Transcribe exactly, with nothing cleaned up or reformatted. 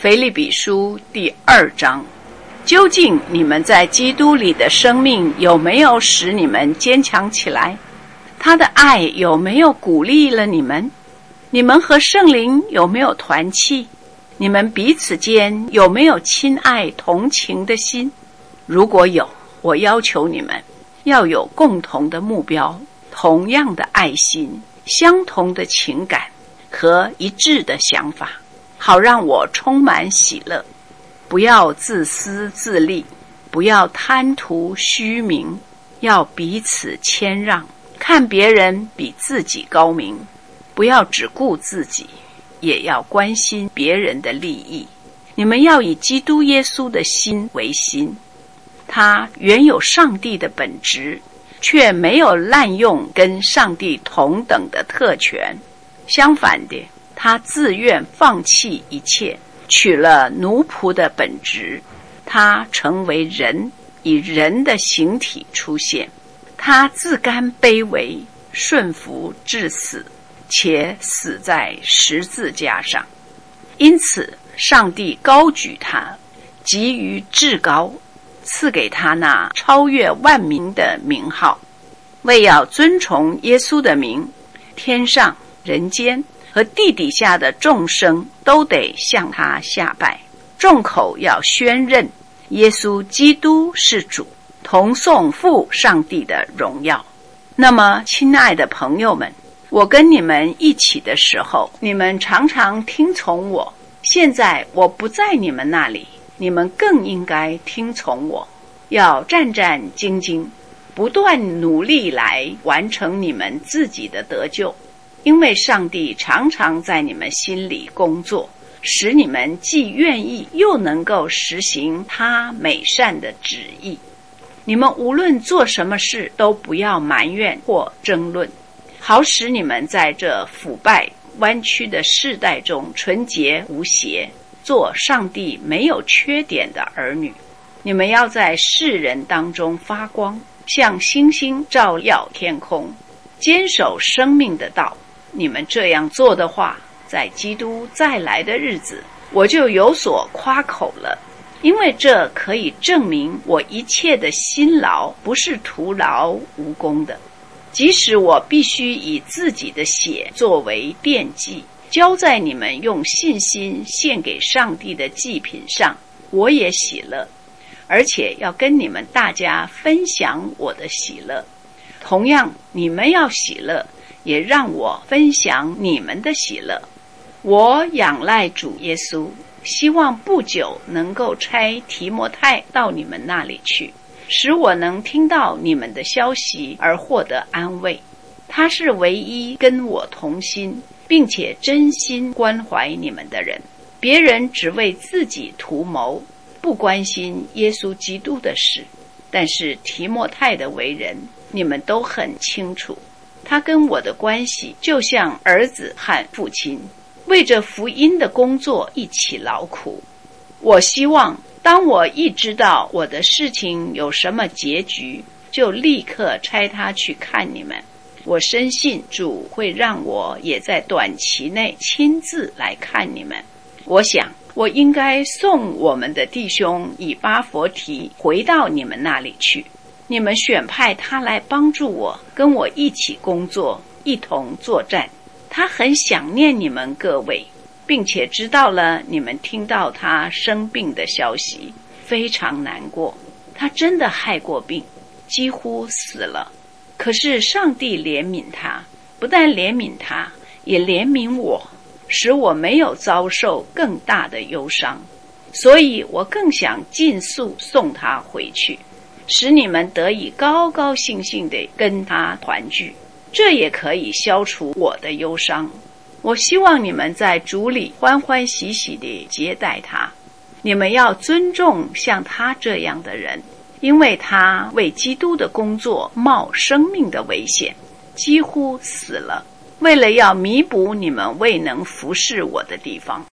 腓立比书第二章，究竟你们在基督里的生命有没有使你们坚强起来？他的爱有没有鼓励了你们？你们和圣灵有没有团契？你们彼此间有没有亲爱同情的心？如果有，我要求你们要有共同的目标，同样的爱心，相同的情感和一致的想法，好让我充满喜乐。不要自私自利，不要贪图虚名，要彼此谦让，看别人比自己高明，不要只顾自己，也要关心别人的利益。你们要以基督耶稣的心为心，他原有上帝的本质，却没有滥用跟上帝同等的特权。相反的，他自愿放弃一切，取了奴仆的本质，他成为人，以人的形体出现。他自甘卑微，顺服至死，且死在十字架上。因此上帝高举他，给予至高，赐给他那超越万民的名号，为要尊崇耶稣的名，天上人间和地底下的众生都得向他下拜，众口要宣认耶稣基督是主，同颂父上帝的荣耀。那么亲爱的朋友们，我跟你们一起的时候，你们常常听从我，现在我不在你们那里，你们更应该听从我，要战战兢兢，不断努力来完成你们自己的得救。因为上帝常常在你们心里工作，使你们既愿意又能够实行他美善的旨意。你们无论做什么事，都不要埋怨或争论，好使你们在这腐败弯曲的世代中纯洁无邪，做上帝没有缺点的儿女。你们要在世人当中发光，像星星照耀天空，坚守生命的道。你们这样做的话，在基督再来的日子，我就有所夸口了，因为这可以证明我一切的辛劳不是徒劳无功的。即使我必须以自己的血作为奠祭，交在你们用信心献给上帝的祭品上，我也喜乐，而且要跟你们大家分享我的喜乐。同样，你们要喜乐，也让我分享你们的喜乐。我仰赖主耶稣，希望不久能够差提摩太到你们那里去，使我能听到你们的消息而获得安慰。他是唯一跟我同心，并且真心关怀你们的人。别人只为自己图谋，不关心耶稣基督的事。但是提摩太的为人，你们都很清楚，他跟我的关系就像儿子和父亲，为着福音的工作一起劳苦。我希望当我一知道我的事情有什么结局，就立刻差他去看你们。我深信主会让我也在短期内亲自来看你们。我想我应该送我们的弟兄以巴弗提回到你们那里去，你们选派他来帮助我，跟我一起工作，一同作战。他很想念你们各位，并且知道了你们听到他生病的消息，非常难过。他真的害过病，几乎死了。可是上帝怜悯他，不但怜悯他，也怜悯我，使我没有遭受更大的忧伤。所以我更想尽速送他回去，使你们得以高高兴兴地跟他团聚，这也可以消除我的忧伤。我希望你们在主里欢欢喜喜地接待他。你们要尊重像他这样的人，因为他为基督的工作冒生命的危险，几乎死了，为了要弥补你们未能服侍我的地方。